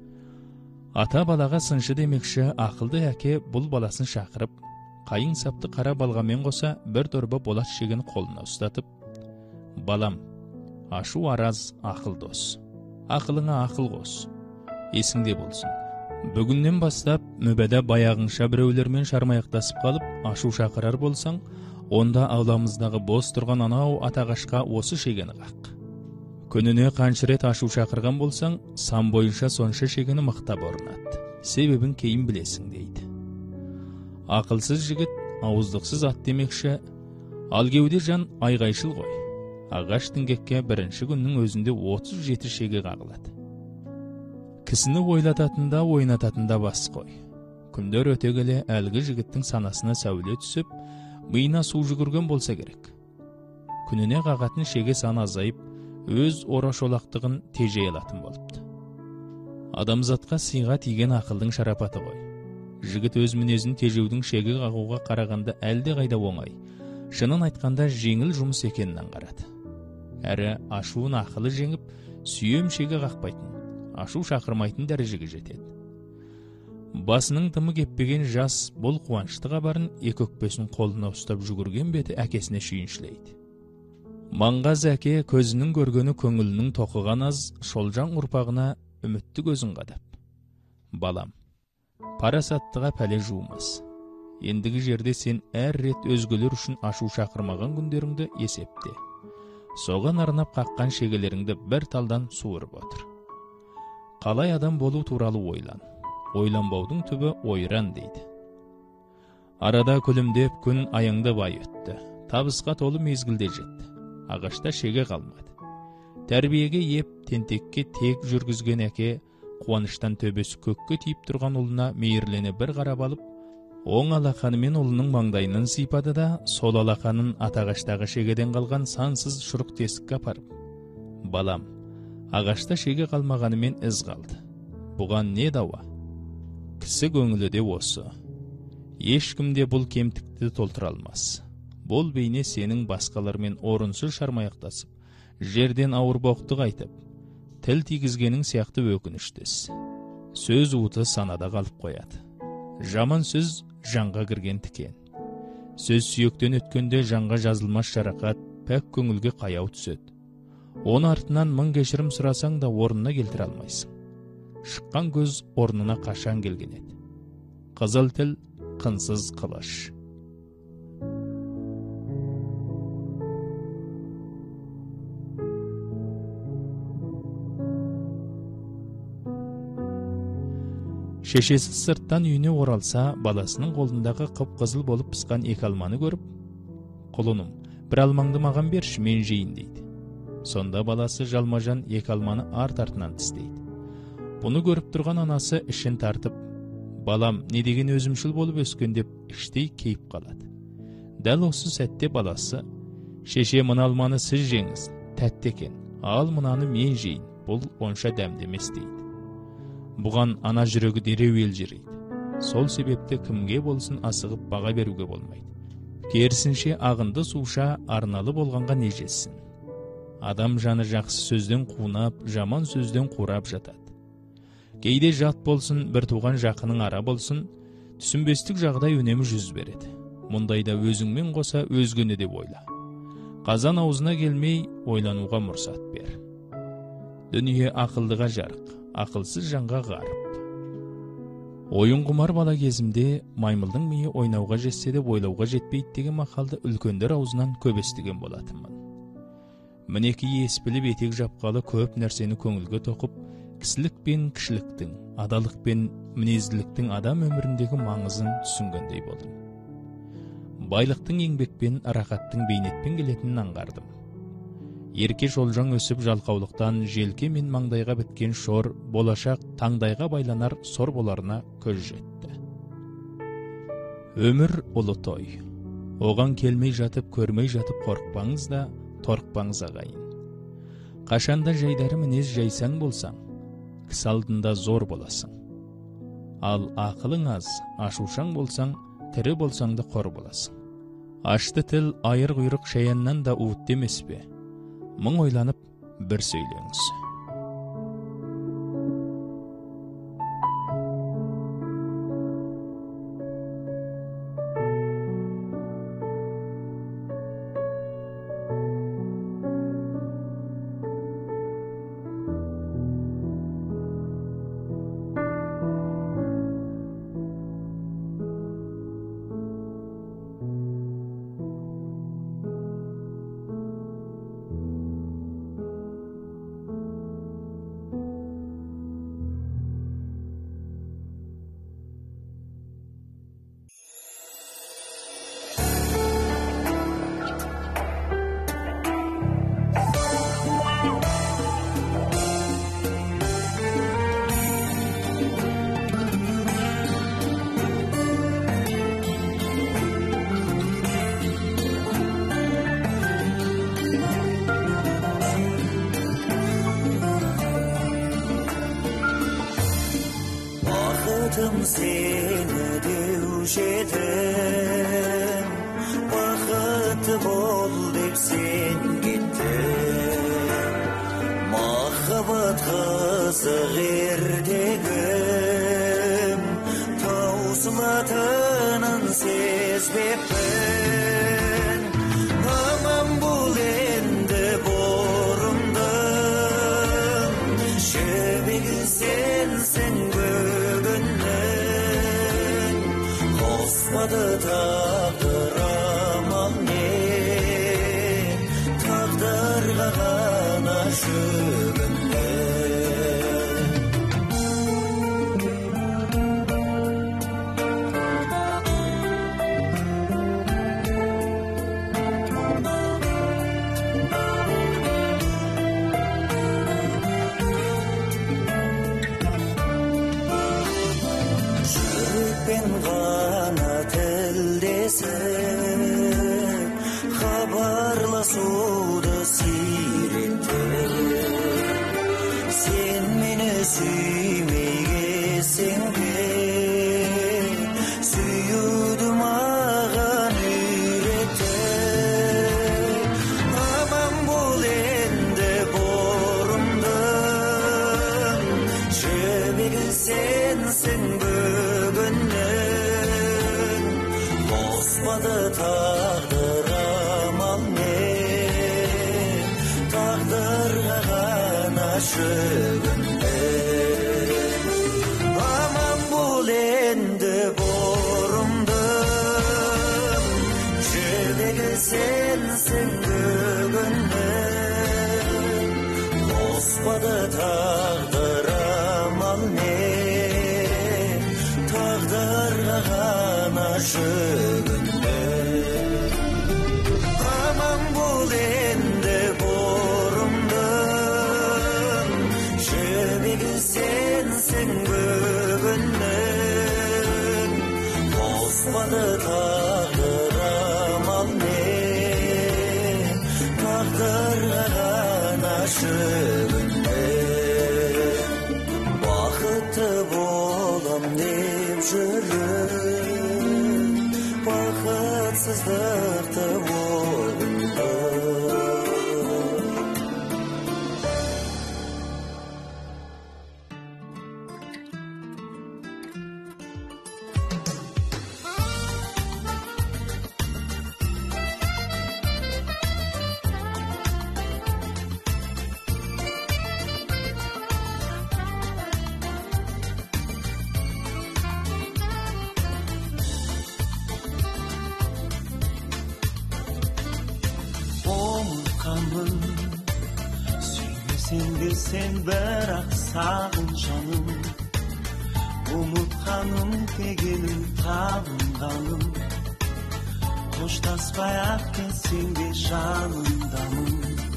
Ата балаға сыншы демекші ақылды әке бұл баласын шақырып, қайың сапты қара балғамен қоса бір дорба болат шеген қолына ұстатып, балам, ашу араз ақыл дос, ақылыңа ақыл қос, есіңде болсын. Бүгіннен бастап, мүбәдә баяғыңша біреулермен шармаяқтасып қалып, ашу шақырар болсаң, онда ауламыздағы бос тұрған анау атағашқа осы шегені қақ. Күніне қанша рет ашу шақырған болсаң, сан бойынша сонша шегені мықтап орнат. Себебін кейін білесің дейді. Ақылсыз жігіт, ауыздықсыз ат демекші, ал кеуде жан айғайшыл ғой. Ағаш діңгекке бірінші күннің өзінде 37 шеге қағылады. Кісіні ойлататында, ойнататында бас қой. Күндер өте келе әлгі жігіттің санасына сәуле түсіп, миына су жүгірген болса керек. Күніне қағатын шеге саны азайып, өз орашолақтығын тежей алатын болыпты. Адамзатқа сыйға тиген ақылдың шарапаты ғой. Жігіт өз мінезін тежеудің шеге қағуға қарағанда әлде қайда оңай, шынын айтқанда жеңіл жұмыс екенін аңғарады. Әрі ашуын ақылы жеңіп, сүйем шеге қақпайтын, ашу шақырмайтын дәрежеге жетеді. Басының дымы кеппеген жас бұл қуанышты хабарын екі өкпесін қолына ұстап жүгірген беті әкесіне шүйіншілейді. Маңғаз әке көзінің көргені көңілінің тоқыған аз, шолжаң ұрпағына үмітті көзін қадап. Балам, парасаттыға пәле жуымас. Ендігі жерде сен әр рет өзгелер үшін ашу шақырмаған күндеріңді есепте. Соған арнап қаққан шегелеріңді бір талдан суырып отыр. Қалай адам болу туралы ойлан. Ойланбаудың түбі ойран дейді. Арада күлімдеп күн аяңды бай өтті. Табысқа толы мезгілде жетті. Ағашта шеге қалмады. Тәрбиеге еп, тентекке тек жүргізген әке, қуаныштан төбесі көкке тиіп тұрған ұлына мейірлене бір қарап алып, оң алақанымен ұлының маңдайынан сипады да, сол алақанын атағаштағы шегеден қалған сансыз шұрық тесікке апарып, балам, ағашта шеге қалмағанымен із қалды. Бұған не дауа? Кісі көңілі де осы. Ешкімде бұл кемтікті толтыра алмас. Бұл бейне сенің басқалармен орынсыз шармаяқтасып, жерден ауыр боқтық айтып, тіл тигізгенің сияқты өкініштіс. Сөз уыты санада қалып қояды. Жаман сөз жанға кірген тікен. Сөз сүйектен өткенде жанға жазылмас жарақат, пәк көңілге қаяу түседі. Оны артынан мың кешірім сұрасаң да орнына келтіре алмайсың. Шыққан көз орнына қашан келген еді. Қызыл тіл, қынсыз қылыш. Шешесі сырттан үйіне оралса, баласының қолындағы қып-қызыл болып пысқан екі алманы көріп, «Құлыным, бір алмаңды маған берші, мен жейін» дейді. Сонда баласы жалмажан екі алманы арт-артынан тістейді. Бұны көріп тұрған анасы ішін тартып, «Балам, не деген өзімшіл болып өскен» деп іштей кейіп қалады. Дәл осы сәтте баласы, «Шеше, мына алманы сіз жеңіз, тәтті екен, ал мынаны мен жейін, бұл онша дәмдемес» дейді. Бұған ана жүрегі дереу елжірейді. Сол себепті кімге болсын асығып баға беруге болмайды. Керісінше ағынды суша арналы болғанға не жетсін. Адам жаны жақсы сөзден қунап, жаман сөзден қурап жатады. Кейде жат болсын, бір туған жақының ара болсын, Түсінбестік жағдай үнемі жүз береді. Мұндайда өзіңмен қоса өзгені деп ойла. Қазан аузына келмей ойлануға мұрсат бер. Дүние ақылдыға жарық, ақылсыз жанға ғарып. Ойын құмар бала кезімде маймылдың миы ойнауға жетсе де ойлауға жетпейді деген мақалды үлкендер аузынан көп естіген болатынмын. Мінеки ес біліп етек жапқалы көп нәрсені көңілге тоқып, кісілік пен кішіліктің, адалық пен мінезділіктің адам өміріндегі маңызын түсінгендей болдым. Байлықтың еңбекпен, рахаттың бейнетпен келетінін аңғардым. Ерке жолжаң өсіп жалқаулықтан желке мен маңдайға біткен шор, болашақ таңдайға байланар сор боларына көз жетті. Өмір ұлы той. Оған келмей жатып, көрмей жатып қорықпаңыз да, торықпаңыз ағайын. Қашанда жайдары мінез жайсаң болсаң, кісі алдында зор боласың. Ал ақылың аз, ашушаң болсаң, тірі болсаң да қор боласың. Ашты тіл айыр құйрық шаяннан да уыт демес пе? Мың ойланып, бір сөйлеңіз. Seni devuş edim, baqıtlı bol deb sen gittin. Mahhabat qızıq erdegim, tausılatının sezbepin. Aman bul endi borumdan, şöbegi sensin Osmadı tağdıram al ne, tağdırga gana şübünde. Şübün gana Habarlasudu sirette, sen meni süymeygesin de, süyüdüm ağan üyrette. Aman bul endi borumdan, şöbegi sensin bugünden. Osmadı tağdıram al ne, tağdırga gana şübünde. Aman bul endi borumdan, şöbegi sensin bugünden. Osmadı tağdıram al ne, tağdırga gana şübünde. Aman bul endi borumdan, şöbegi sensin bugünden. Osmadı tağdıram al ne, tağdırga gana şübünde. Baqıtlı bolam deb жүріп, бақытсыздықты болымды. жаным, сүймесең де сен бірақ сағын жаным, ұмытқаным дегенің табынғаным, қоштаспай ақ келсең де жанымдамын.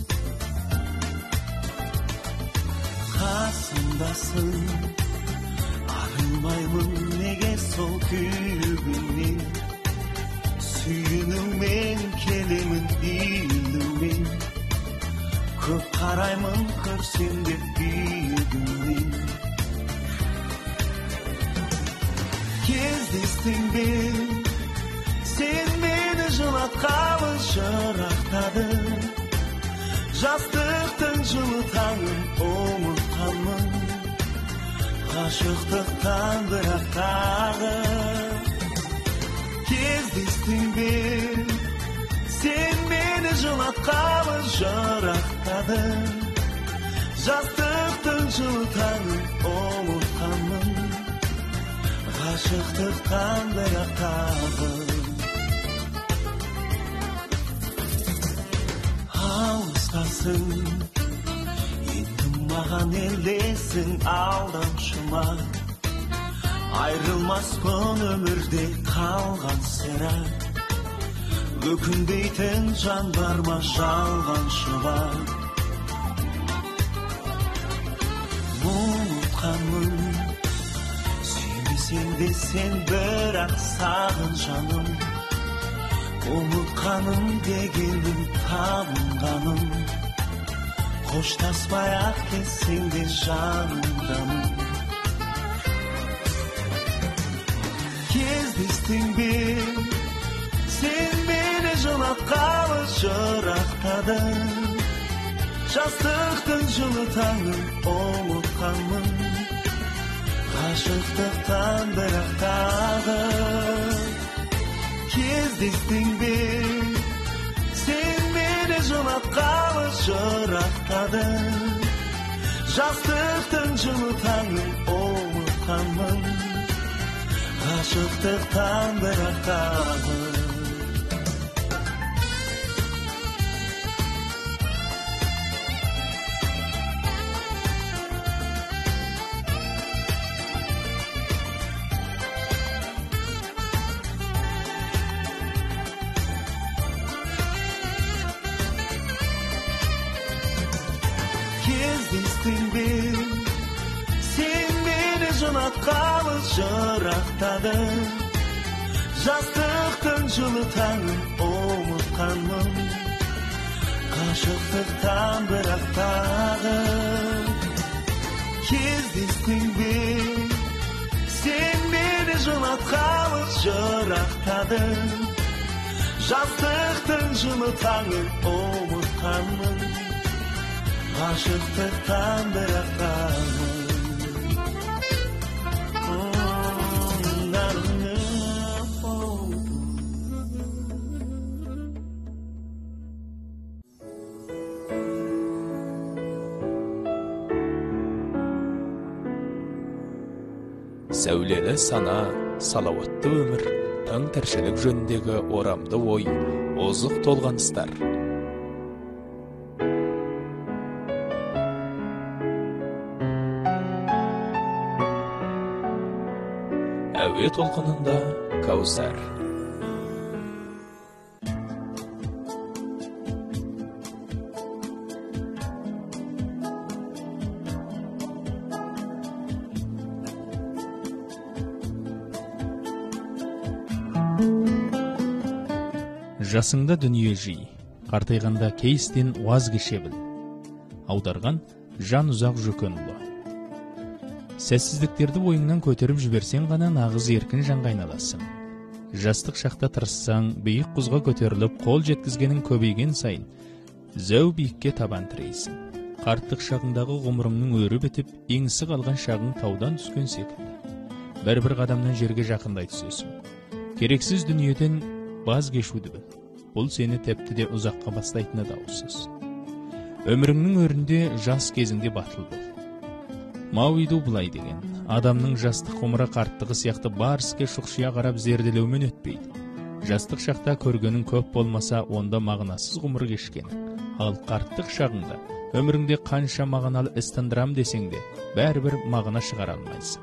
Қасымдасың, арылмаймын неге сол күйігіңнен, сүйінумен келемін үйілумен, көп қараймын көрсем деп биігіңнен. Кездестің бе, сен мені жылатқалы жырақтады, жастықтың жылы таңын ұмытқанмын, ғашықтықтан бірақ тағы. Кездестің бе, сен мені жылатқалы жырақтады, жастықтың жылы таңын ұмытқанмын, ғашықтықтан бірақ тағы. Алыстасың, енді маған елесің алдаушыма, айрылмаспын өмірде қалған сірә, өкінбейтін жан бар ма жалған шұбар. Ұмытқанмын, сүймесең де сен бірақ сағын жаным, ұмытқаным дегенің табынғаным, қоштаспай ақ келсең де жанымдамын. Кездестің бе, сен мені жылатқалы жырақтады, жастықтың жылы таңын ұмытқанмын, ғашықтықтан бірақ тағы. Кездестің бе, сен мені жылатқалы жырақтады, жастықтың жылы таңын ұмытқанмын, ғашықтықтан бірақ тағы. Кездестің бе, сен мені жылатқалы жырақтады, жастықтың жылы таңын ұмытқанмын, ғашықтықтан бірақ тағы. Кездестің бе, сен мені жылатқалы жырақтады, жастықтың жылы таңын ұмытқанмын, ғашықтықтан бірақ тағы. Сәулелі сана, салауатты өмір, таң тіршілік жөніндегі орамды ой, озық толғаныстар. Әуе толқынында Каусар. Жасыңда дүние жи, қартайғанда кейістен уаз кеше біл. Аударған Жан Ұзақ Жөкенұлы. Сәтсіздіктерді ойыңнан көтеріп жіберсең ғана нағыз еркін жанға айналасың. Жастық шақта тырыссаң, биік құзға көтеріліп, қол жеткізгенің көбейген сайын, зәу биікке табан тірейсің. Қарттық шағындағы ғұмырыңның өрі бітіп, еңісі қалған шағың таудан түскен секілді. Бір қадамнан жерге жақындай түсесің. Керексіз дүниеден баз кешуді біл. Бұл сені тепті де ұзаққа бастайтыны даусыз. Өміріңнің өрінде жас кезіңде батыл бол. Мауиду бұлай деген, адамның жастық ғұмыры қарттығы сияқты бар іске шұқшия қарап зерделеумен өтпейді. Жастық шақта көргенің көп болмаса, онда мағынасыз ғұмыр кешкені. Ал қарттық шағыңда өміріңде қанша мағыналы іс тындырам десең де, бәрібір мағына шығара алмайсың.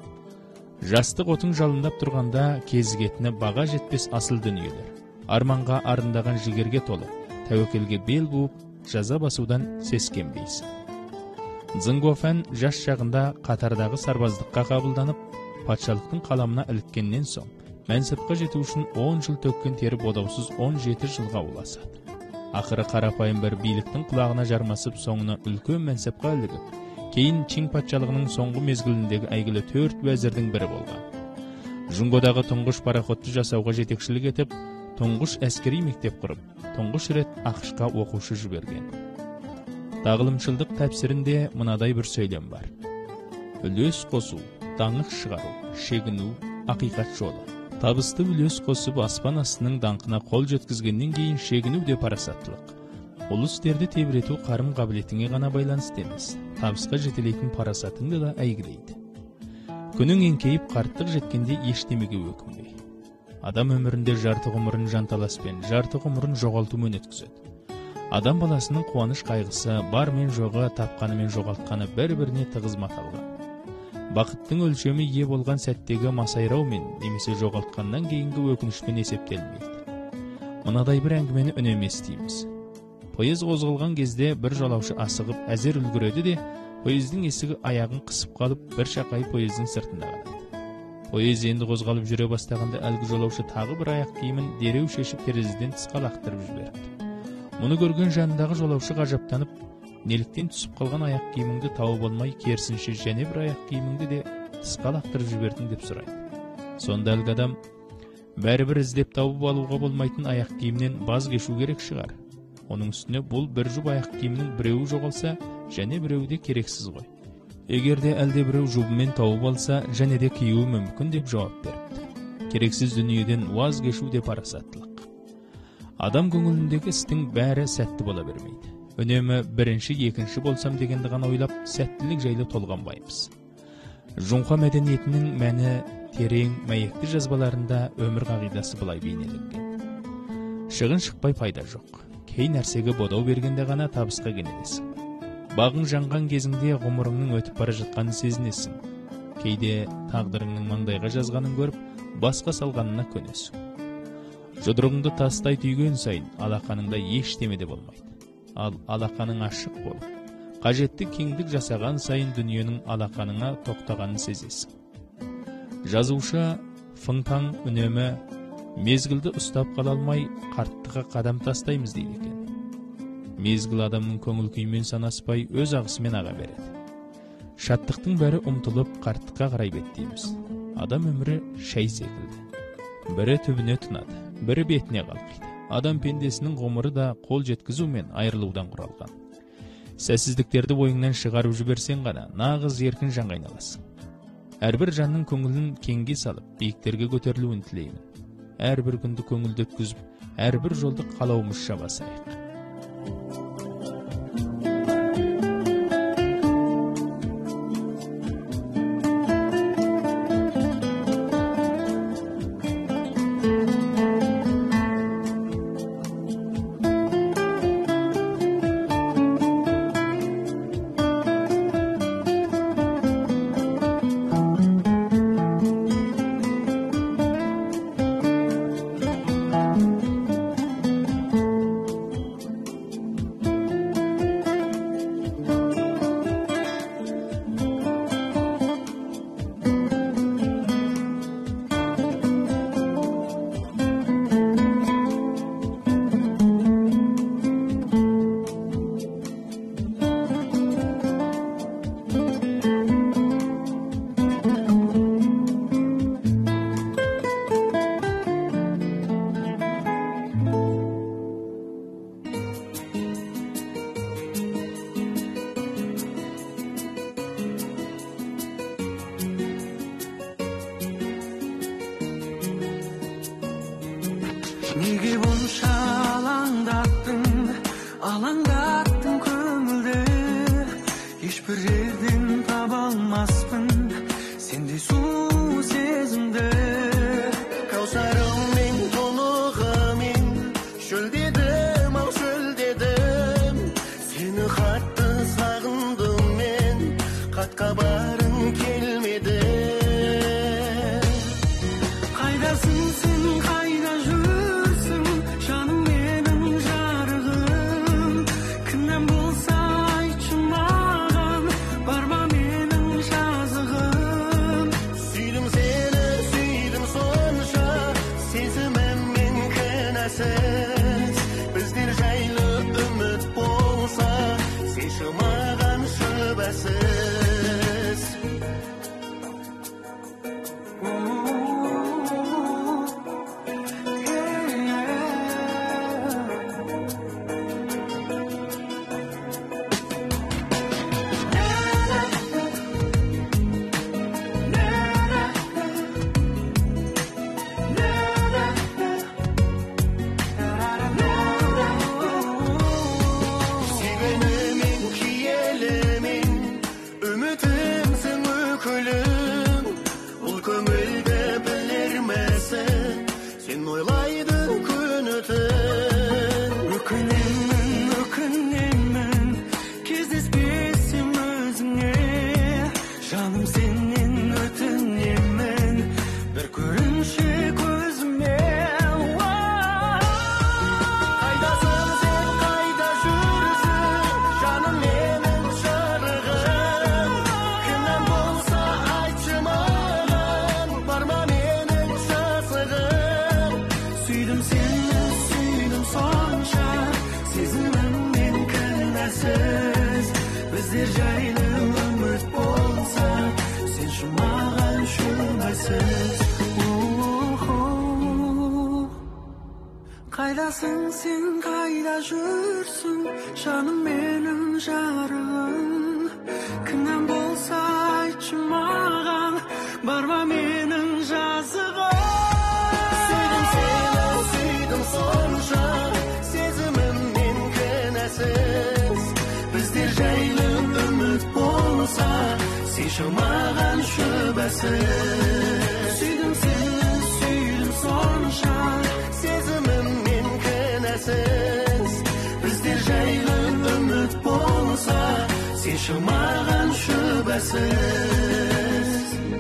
Жастық отың жалындап тұрғанда кезігетіні баға жетпес асыл дүниелер. Арманға арындаған жігерге толы, тәуекелге бел буып, жаза басудан сескенбейсің. Зыңгофән жас шағында қатардағы сарбаздыққа қабылданып, патшалықтың қаламына іліккеннен соң, мәнсапқа жету үшін 10 жыл төккен тері бодаусыз 17 жылға уласады. Ақыры қарапайым бір биліктің құлағына жармасып, соңына үлкен мәнсапқа ілігіп, кейін Чин патшалығының соңғы мезгіліндегі әйгілі 4 вәзірдің бірі болған. Жұңгодағы тұңғыш пароходты жасауға жетекшілік етіп, тұңғыш әскери мектеп құрып, тұңғыш рет ақшқа оқушы жіберген. Тағылымшылдық тәпсірінде мынадай бір сөйлем бар. Үлес қосу, даңық шығару, шегіну, ақиқат жолы. Табысты үлес қосып аспан астының даңқына қол жеткізгеннен кейін шегіну де парасаттылық. Ол істерді тебірету қарым қабілетіңе ғана байланысты емес, табысқа жетелейтін парасатыңды да әйгілейді. Күнің еңкейіп қарттық жеткенде ештемеге өкінбей. Адам өмірінде жарты ғұмырын жанталаспен, жарты ғұмырын жоғалтумен өткізеді. Адам баласының қуаныш қайғысы бар мен жоғы, тапқаны мен жоғалтқаны бір-біріне тығыз маталған. Бақыттың өлшемі ие болған сәттегі масайраумен немесе жоғалтқаннан кейінгі өкінішпен есептелмейді. Мынадай бір әңгімені үнемі естиміз. Поезд қозғалған кезде бір жолаушы асығып әзер үлгереді де, поездың есігі аяғын қысып қалып, бір шақай поездың сыртында қалады. Поезд енді қозғалып жүре бастағанда әлгі жолаушы тағы бір аяқ киімін дереу шешіп терезеден тысқа лақтырып жіберді. Мұны көрген жанындағы жолаушы ғажаптанып, неліктен түсіп қалған аяқ киіміңді тауып алмай, керісінше және бір аяқ киіміңді де тысқа лақтырып жібердің деп сұрайды. Сонда әлгі адам, бәрібір іздеп тауып алуға болмайтын аяқ киімнен баз кешу керек шығар. Оның үстіне бұл бір жұп аяқ киімнің біреуі жоғалса, және біреуі де керексіз ғой. Егер де әлде біреу жұбымен тауып алса, және де киюі мүмкін деп жауап беріпті. Керексіз дүниеден ваз кешу де парасаттылық. Адам көңіліндегі істің бәрі сәтті бола бермейді. Үнемі бірінші, екінші болсам дегенді ғана ойлап, сәттілік жайлы толғанбаймыз. Жұңқа мәдениетінің мәні терең, мәйекті жазбаларында өмір қағидасы былай бейнеленген. Шығын шықпай пайда жоқ. Кей нәрсеге бодау бергенде ғана табысқа кенелесің. Бағың жанған кезіңде ғұмырыңның өтіп бара жатқанын сезінесің. Кейде тағдырыңның маңдайға жазғанын көріп, басқа салғанына көнесің. Жұдырығыңды тастай түйген сайын алақаныңда ештеме де болмайды. Ал алақаның ашық болып, қажетті кеңдік жасаған сайын дүниенің алақаныңа тоқтағанын сезесің. Жазушы Фыңтаң үнемі мезгілді ұстап қала алмай, қарттыққа қадам тастаймыз дейді екен. Мезгіл адамның көңіл күймен санаспай, өз ағысымен аға береді. Шаттықтың бәрі ұмтылып, қарттыққа қарай беттейміз. Адам өмірі шәй секілді. Бірі түбіне тынады, бірі бетіне қалқиды. Адам пендесінің ғұмыры да қол жеткізу мен айырылудан құралған. Сәсіздіктерді бойыңнан шығарып жіберсең ғана нағыз еркін жанға айналасың. Әрбір жанның көңілін кеңге салып, биіктерге көтерілуін тілеймін. Әрбір күнді көңілді өткізіп, әрбір жолды қалауымызша басайық. Неге бұнша алаңдаттың көңілді, ешбір жерден таба алмаспын сендей сұлу сезімді. Каусарыммен, тұнығымен шөлдедім, ау шөлдедім, күнәсіз, біздер жайлы үміт болса, сен шымаған шүбәсіз. Біздер жайлы үміт болса, сен шумаған шүбәсіз. Қайдасың сен, қайда жүрсің, жаным менің жарығым. Кінәм болса айтшы маған, бар ма менің жазығым. Сүйдім сені, сүйдім сонша, сезімімнен кінәсіз. Біздер жайлы үміт болса, сен шумаған шүбәсіз. Сүйдім сені, сүйдім сонша, сезімімнен кінәсіз. Біздер жайлы үміт болса, сен шумаған шүбәсіз.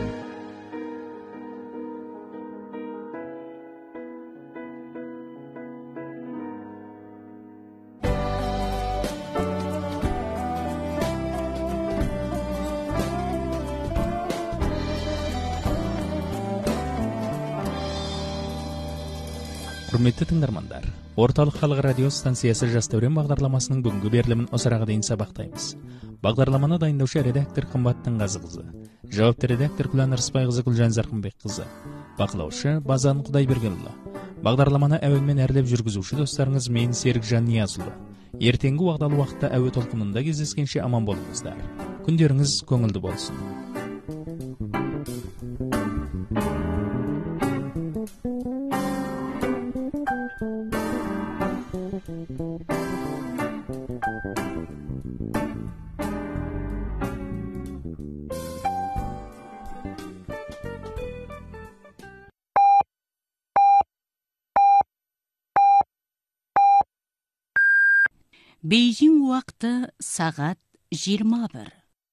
Құрметті тыңдармандар, Орталық халық радио станциясы Жас дәурен бағдарламасының бүгінгі берілімін осыраға дейін сабақтаймыз. Бағдарламаны дайындаушы редактор Қымбат Таңғазықызы, жауапты редактор Күлән Рысбайқызы, Гүлжан Зарқынбекқызы, бақылаушы Базан Құдайбергенұлы. Бағдарламаны әуенмен әрлеп жүргізуші достарыңыз мен Серікжан Ниязұлы. Ертеңгі уақыталы уақытта әуе толқынында кездескенше аман болыңыздар. Күндеріңіз көңілді болсын. Бейжің уақыты сағат 21.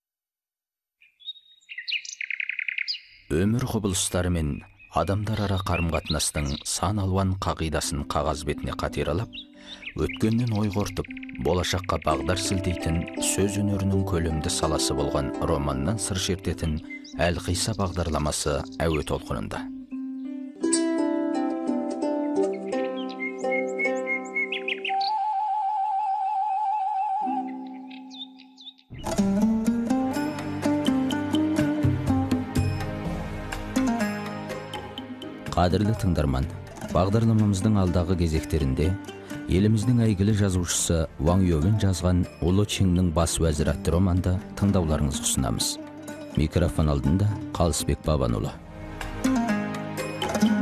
Өмір құбылыстары мен адамдар ара қарым-қатынастың сан алуан қағидасын қағаз бетіне қатералап, өткеннен ой қортып, болашаққа бағдар сілтейтін сөз өнерінің көлемді саласы болған романнан сыр шертетін Әлқиса бағдарламасы әуе толқынында. Қадірлі тыңдарман, бағдарламамыздың алдағы кезектерінде еліміздің әйгілі жазушысы Ваң Йовен жазған Ұлы Чеңнің бас уәзірі атты романды тыңдауларыңызға ұсынамыз. Микрофон алдында Қалысбек Бабанұлы.